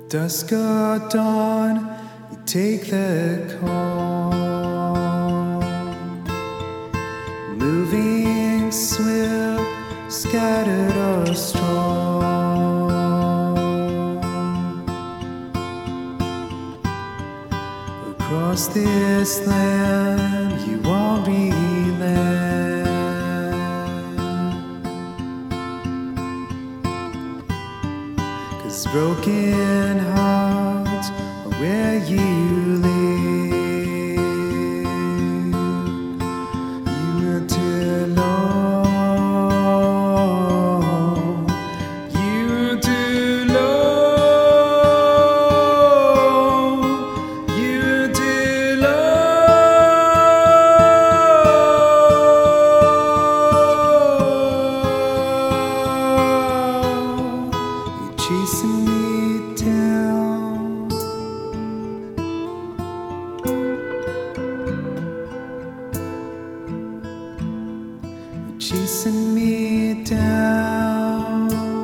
Dusk or dawn, you take the call. Moving swift, scattered or strong. Across this land you won't relent, 'cause broken hearts are where you live. You are too long, you are too long, you are too long. You're chasing me down. You're chasing me down.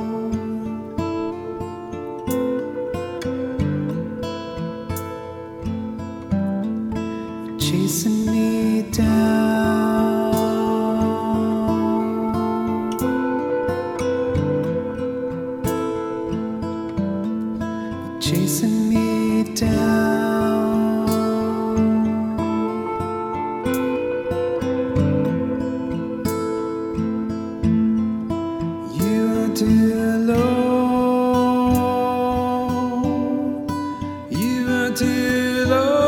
You're chasing me down. You're chasing me down. You are too low, you are too low.